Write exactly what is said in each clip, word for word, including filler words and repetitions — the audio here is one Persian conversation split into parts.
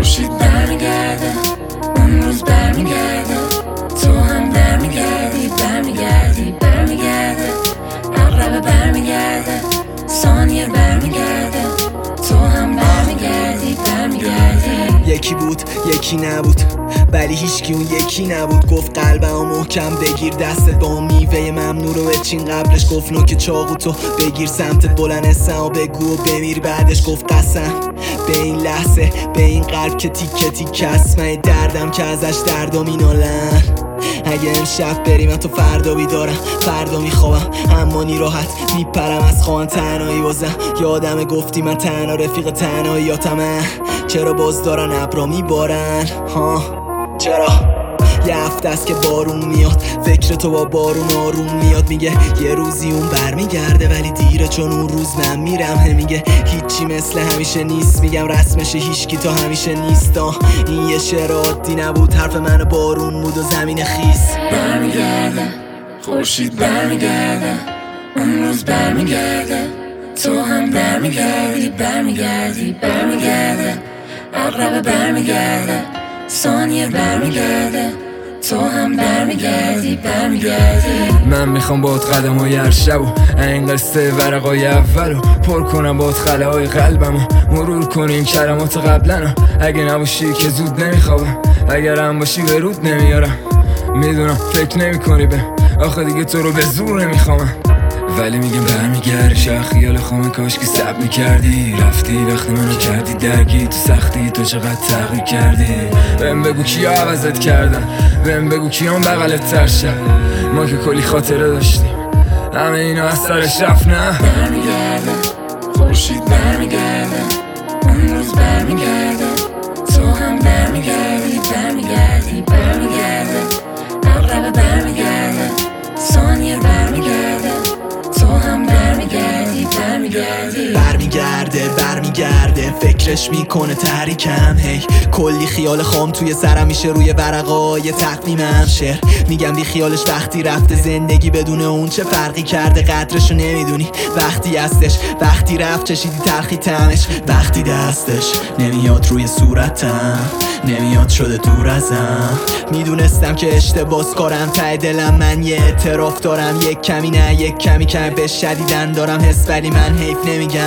خورشید برمیگرده، اون روز برمیگرده، تو هم برمیگردی برمیگردی برمیگرده، عقربه برمیگرده، ثانیه برمیگرده، تو هم برمیگردی برمیگردی. یکی بود یکی نبود ولی هیچکی اون یکی نبود. گفت قلبمو محکم بگیر دستت با اون میوه ممنوع رو بچین. قبلش گفت نوک چاقو تو بگیر سمتت بلند اسم و بگو و بمیر. بعدش گفت قسم به این لحظه به این قلب که تیکه تیکه است. من دردم که ازش دردا مینالن. اگه امشب بریم من تو فردا بیدارم، فردا میخوابم اما نی راحت میپرم از خوان. تنهایی بازم یادمه گفتی من تنها رفیق تنهاییاتمه. چرا باز دارن ابرا میبارن ها؟ چرا؟ یه هفته است که بارون میاد، فکر تو با بارون آروم میاد. میگه یه روزی اون برمیگرده ولی دیره چون اون روز من میرم. میگه هیچی مثل همیشه نیست، میگم رسمشه هیچکی تا همیشه نیست. این یه شعر عادی نبود، حرف من بارون بود و زمین خیس. برمیگرده خورشید برمیگرده، اون روز برمیگرده، تو هم برمیگردی برمیگردی برمیگرده، عقربه برمیگرده، ثانیه برمیگرده، تو هم برمیگردی برمیگردی. من میخوام باهات قدم های هر شب و این قصه ورقای اولو پر کنم باهات خله های قلبمو مرور کنی این کلمات قبلنو. اگه نباشی که زود نمیخوابم، اگر هم باشی به رود نمیارم. میدونم فکر نمی کنی به آخه دیگه تو رو به زور نمیخوامم، ولی میگم برمیگردی. شاید خیال خامه کاش که سب میکردی، رفتی وقتی منو کردی درگی تو سختی. تو چقدر تغییر کردی، بهم بگو کیا عوضت کردن، بهم بگو کیام بغلت ترشن. ما که کلی خاطره داشتیم همه اینا از سرش رفت. نه برمیگرده خورشید برمیگرده، اون روز برمیگرده، تو هم برمیگردی برمیگردی برمیگرده، عقربه برمیگرده، ثانیه برمیگرده، تو هم برمیگردی برمیگردی. برمیگرده برمیگرده فکرش میکنه تحریکم. هی کلی خیال خام توی سرم میشه روی ورقای تقویمم. شعر میگم بی خیالش وقتی رفته، زندگی بدون اون چه فرقی کرده. قدرشو نمیدونی وقتی هستش، وقتی رفت چشیدی تلخی تمش. وقتی دستش نمیاد روی صورتم، نمیاد شده دور ازم. میدونستم که اشتباس کارم ته دلم من یه اعتراف دارم. یک کمی نه یک کمی کمی به شدیدن دارم حس، ولی من حیف نمیگم.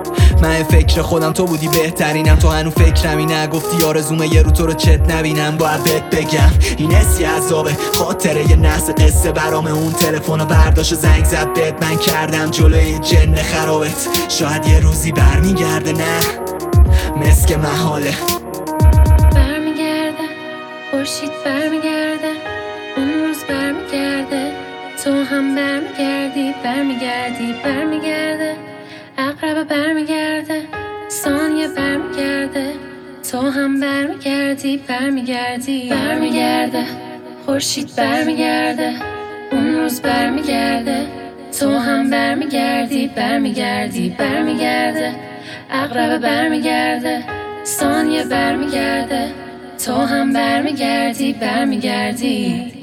من فکر خودم تو بودی بهترینم، تو هنو فکرمی نگفتی آرزومه یه رو تو رو چت نبینم. باید بهت بگم این حسی عذابه، خاطره یه نحس قصه برام. اون تلفن رو برداشت و زنگ زد بهت، من کردم جلوی جن خرابت. شاید یه روزی برمیگرده، نه مسک محاله. برمیگرده خورشید برمیگرده، اون روز برمیگرده، تو هم برمیگردی برمیگردی برمیگرده، عقربه برمیگرده، ثانیه برمیگرده، تو هم برمیگردی برمیگردی برمیگرده خورشید برمیگرده، اون روز برمیگرده، تو هم برمیگردی برمیگردی برمیگرده، عقربه برمیگرده، ثانیه برمیگرده، تو هم برمیگردی برمیگردی.